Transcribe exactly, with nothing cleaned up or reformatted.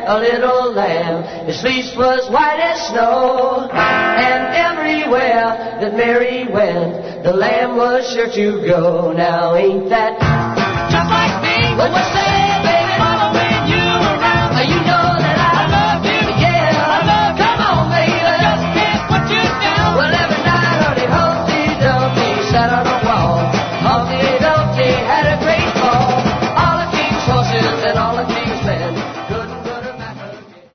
a little lamb. His fleece was white as snow, and everywhere that Mary went, the lamb was sure to go. Now ain't that just like me? What you say?